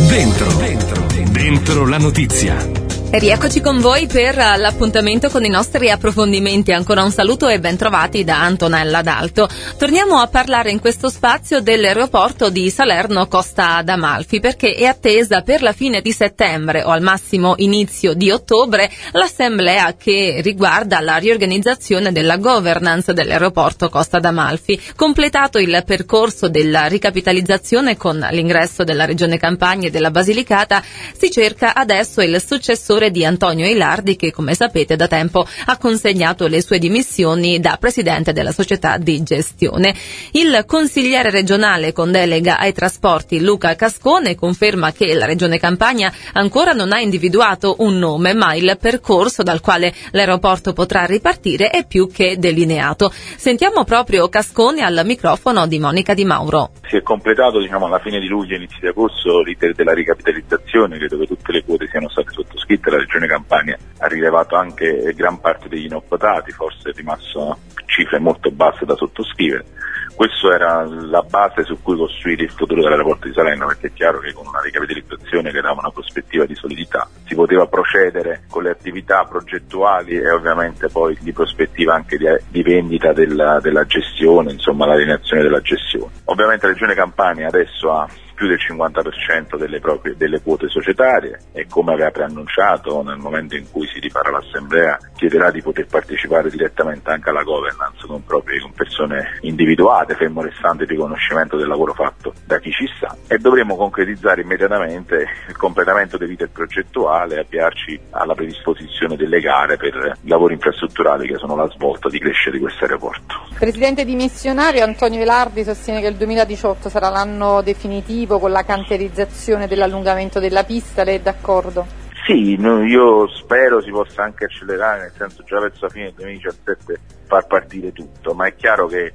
Dentro la notizia. E rieccoci con voi per l'appuntamento con i nostri approfondimenti. Ancora un saluto e ben trovati da Antonella D'Alto. Torniamo a parlare in questo spazio dell'aeroporto di Salerno Costa d'Amalfi, perché è attesa per la fine di settembre o al massimo inizio di ottobre l'assemblea che riguarda la riorganizzazione della governance dell'aeroporto Costa d'Amalfi. Completato il percorso della ricapitalizzazione con l'ingresso della Regione Campania e della Basilicata, si cerca adesso il successore di Antonio Ilardi, che come sapete da tempo ha consegnato le sue dimissioni da presidente della società di gestione. Il consigliere regionale con delega ai trasporti Luca Cascone conferma che la Regione Campania ancora non ha individuato un nome, ma il percorso dal quale l'aeroporto potrà ripartire è più che delineato. Sentiamo proprio Cascone al microfono di Monica Di Mauro. Si è completato alla fine di luglio, inizi di agosto, l'iter della ricapitalizzazione, credo che tutte le quote siano state sottoscritte. La Regione Campania ha rilevato anche gran parte degli non votati, forse è rimasto cifre molto basse da sottoscrivere. Questa era la base su cui costruire il futuro dell'aeroporto di Salerno, perché è chiaro che con una ricapitalizzazione che dava una prospettiva di solidità si poteva procedere con le attività progettuali e ovviamente poi di prospettiva anche di vendita della gestione, la alienazione della gestione. Ovviamente la Regione Campania adesso ha più del 50% delle quote societarie e, come aveva preannunciato, nel momento in cui si rifarà l'assemblea chiederà di poter partecipare direttamente anche alla governance con persone individuate, fermo restando il riconoscimento del lavoro fatto da chi ci sta, e dovremo concretizzare immediatamente il completamento dell'iter progettuale e avviarci alla predisposizione delle gare per lavori infrastrutturali che sono la svolta di crescita di questo aeroporto. Presidente dimissionario Antonio Ilardi sostiene che il 2018 sarà l'anno definitivo con la cantierizzazione dell'allungamento della pista. Lei è d'accordo? Sì, io spero si possa anche accelerare, nel senso già verso la fine del 2017 far partire tutto, ma è chiaro che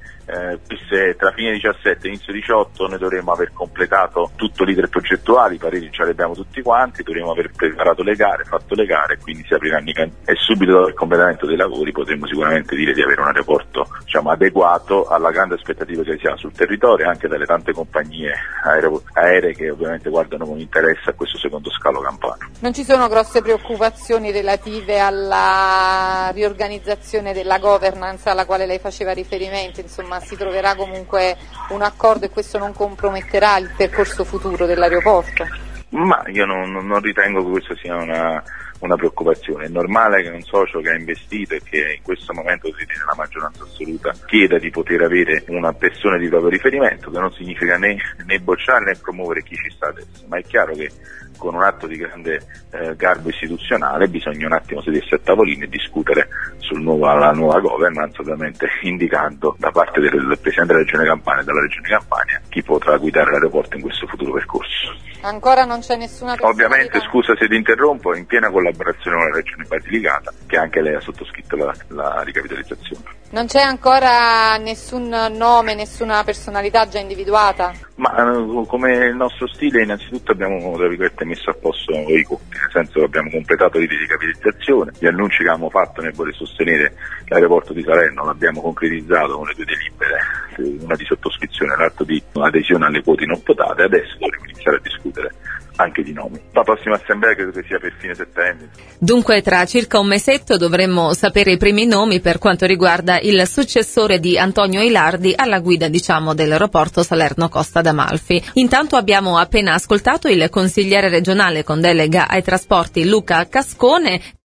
se tra fine 17 e inizio 18 noi dovremo aver completato tutto l'iter progettuale, i pareri già li abbiamo tutti quanti, dovremo aver preparato le gare, fatto le gare, quindi si apriranno e subito dopo il completamento dei lavori potremo sicuramente dire di avere un aeroporto adeguato alla grande aspettativa che si ha sul territorio, anche dalle tante compagnie aeree che ovviamente guardano con interesse a questo secondo scalo campano. Non ci sono grosse preoccupazioni relative alla riorganizzazione della governance alla quale lei faceva riferimento, si troverà comunque un accordo e questo non comprometterà il percorso futuro dell'aeroporto? Ma io non ritengo che questa sia una preoccupazione. È normale che un socio che ha investito e che in questo momento si tiene la maggioranza assoluta chieda di poter avere una persona di proprio riferimento, che non significa né bocciare né promuovere chi ci sta adesso, ma è chiaro che con un atto di grande garbo istituzionale bisogna un attimo sedersi a tavolino e discutere la nuova governance, ovviamente indicando da parte del Presidente della Regione Campania e della Regione Campania chi potrà guidare l'aeroporto in questo futuro percorso. Ancora non c'è nessuna personalità? Ovviamente, scusa se ti interrompo, in piena collaborazione con la Regione Basilicata, che anche lei ha sottoscritto la ricapitalizzazione. Non c'è ancora nessun nome, nessuna personalità già individuata? Ma come il nostro stile, innanzitutto abbiamo messo a posto i conti, nel senso che abbiamo completato l'iter di capitalizzazione, gli annunci che avevamo fatto nel voler sostenere l'aeroporto di Salerno l'abbiamo concretizzato con le due delibere, una di sottoscrizione e l'altro di adesione alle quote non votate. Adesso dovremo iniziare a discutere anche di nomi. La prossima assemblea credo che sia per fine settembre. Dunque tra circa un mesetto dovremmo sapere i primi nomi per quanto riguarda il successore di Antonio Ilardi alla guida dell'aeroporto Salerno Costa d'Amalfi. Intanto abbiamo appena ascoltato il consigliere regionale con delega ai trasporti Luca Cascone.